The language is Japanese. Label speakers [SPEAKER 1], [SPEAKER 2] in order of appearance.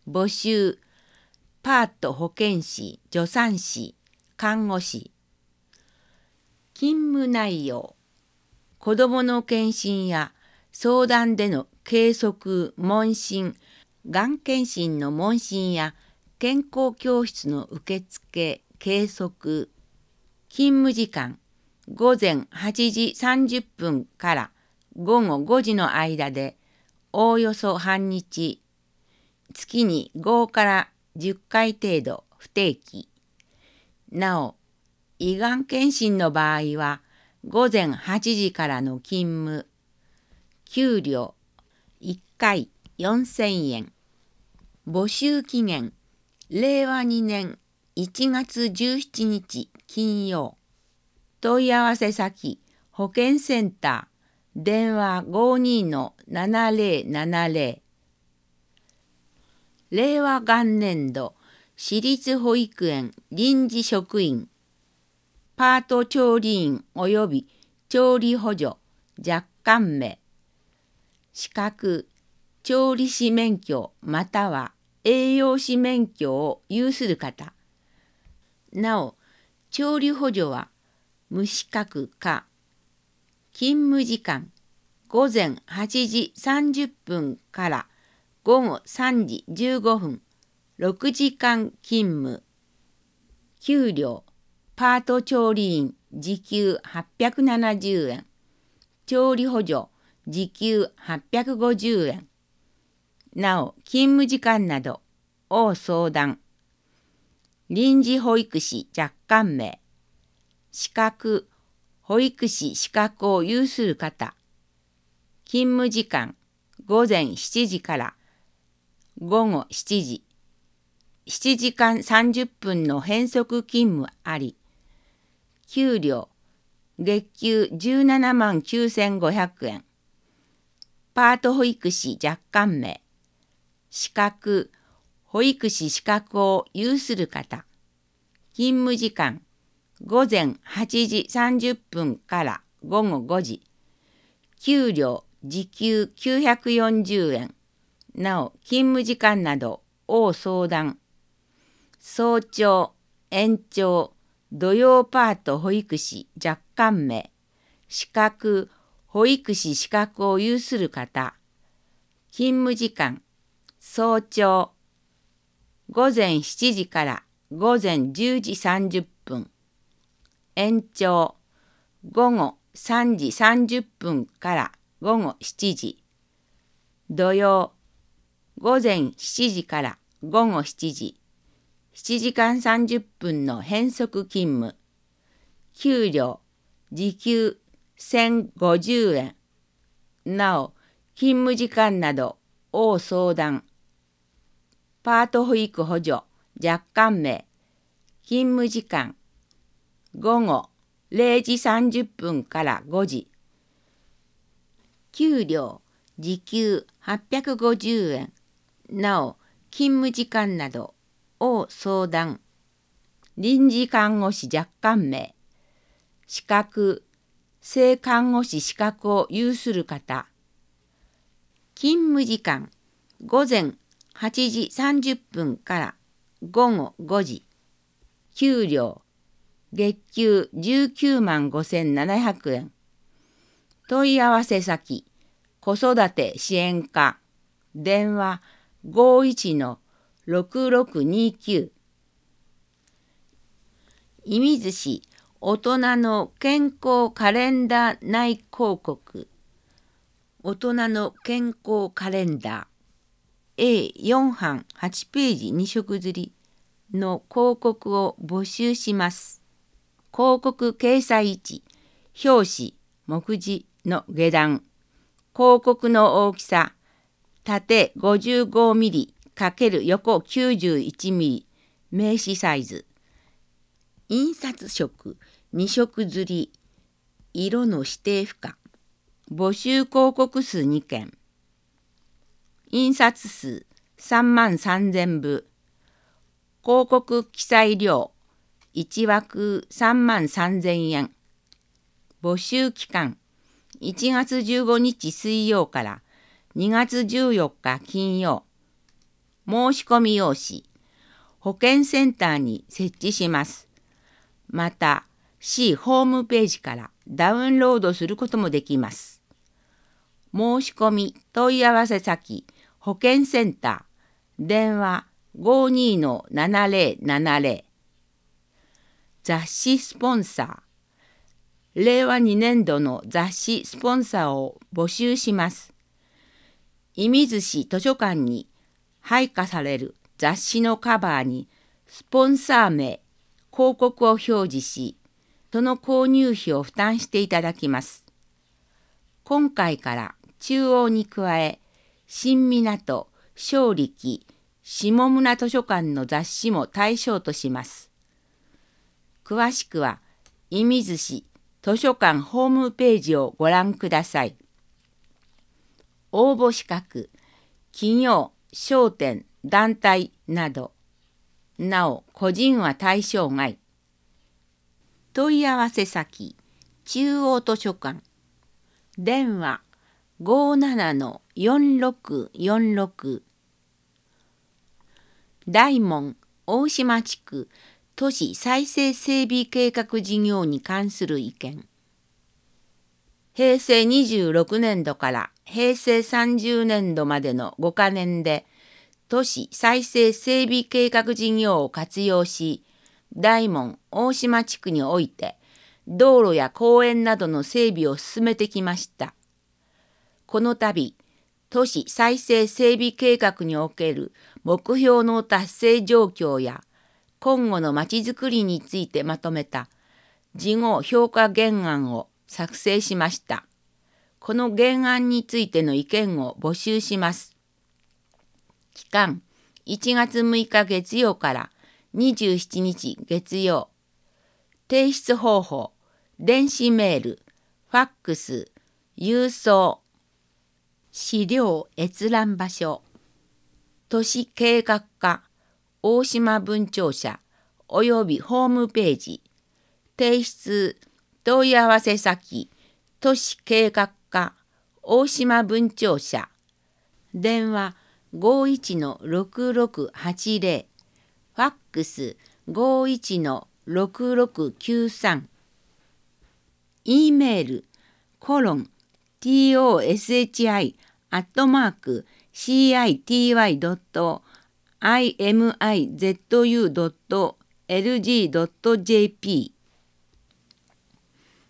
[SPEAKER 1] 募集、パート保健師、助産師、看護師。勤務内容、子どもの検診や相談での計測、問診、がん検診の問診や健康教室の受付、計測。勤務時間、午前8時30分から午後5時の間で、おおよそ半日、月に5から10回程度不定期。なお、胃がん検診の場合は、午前8時からの勤務。給料、1回4000円。募集期限、令和2年1月17日金曜。問い合わせ先、保健センター、電話52-7070。令和元年度、私立保育園臨時職員、パート調理員及び調理補助若干名、資格、調理師免許または栄養士免許を有する方。なお、調理補助は無資格か。勤務時間、午前8時30分から午後3時15分、6時間勤務。給料、パート調理員時給870円。調理補助時給850円。なお、勤務時間など、を相談。臨時保育士若干名。資格、保育士資格を有する方。勤務時間、午前7時から午後7時。7時間30分の変則勤務あり。給料、月給17万9500円。パート保育士若干名。資格、保育士資格を有する方。勤務時間、午前8時30分から午後5時。給料、時給940円。なお、勤務時間など、を相談。早朝、延長、土曜パート保育士若干名。資格、保育士資格を有する方。勤務時間、早朝、午前7時から午前10時30分。延長、午後3時30分から午後7時。土曜、午前7時から午後7時。7時間30分の変則勤務。給料、時給1050円。なお、勤務時間など、を相談。パート保育補助若干名。勤務時間、午後0時30分から5時。給料、時給850円。なお、勤務時間など、を相談。臨時看護師若干名。資格、正看護師資格を有する方。勤務時間、午前8時30分から午後5時。給料、月給19万5700円。問い合わせ先、子育て支援課、電話51-6629。射水市大人の健康カレンダー内広告。大人の健康カレンダー A4 版8ページ2色刷りの広告を募集します。広告掲載位置、表紙、目次の下段。広告の大きさ、縦55ミリ×横91ミリ、名刺サイズ。印刷色、2色刷り、色の指定不可。募集広告数2件。印刷数33000部。広告記載料1枠33000円。募集期間1月15日水曜から2月14日金曜。 申し込み用紙、保健センターに設置します。また、市ホームページからダウンロードすることもできます。申し込み問い合わせ先、保健センター、電話 52-7070。雑誌スポンサー、令和2年度の雑誌スポンサーを募集します。射水市図書館に配下される雑誌のカバーにスポンサー名、広告を表示し、その購入費を負担していただきます。今回から中央に加え、新湊、正力、下村図書館の雑誌も対象とします。詳しくは、射水市図書館ホームページをご覧ください。応募資格、企業、商店、団体など、なお個人は対象外。問い合わせ先、中央図書館、電話 57-4646。大門大島地区都市再生整備計画事業に関する意見。平成26年度から平成30年度までの5カ年で、都市再生整備計画事業を活用し、大門大島地区において、道路や公園などの整備を進めてきました。この度、都市再生整備計画における目標の達成状況や、今後のまちづくりについてまとめた事後評価原案を作成しました。この原案についての意見を募集します。期間、1月6日月曜から27日月曜。提出方法、電子メール、ファックス、郵送。資料閲覧場所、都市計画課、大島分庁舎およびホームページ。提出問い合わせ先、都市計画課、大島分庁舎。電話 51-6680。ファックス 51-6693。E メールtoshi@city.imizu.lg.jp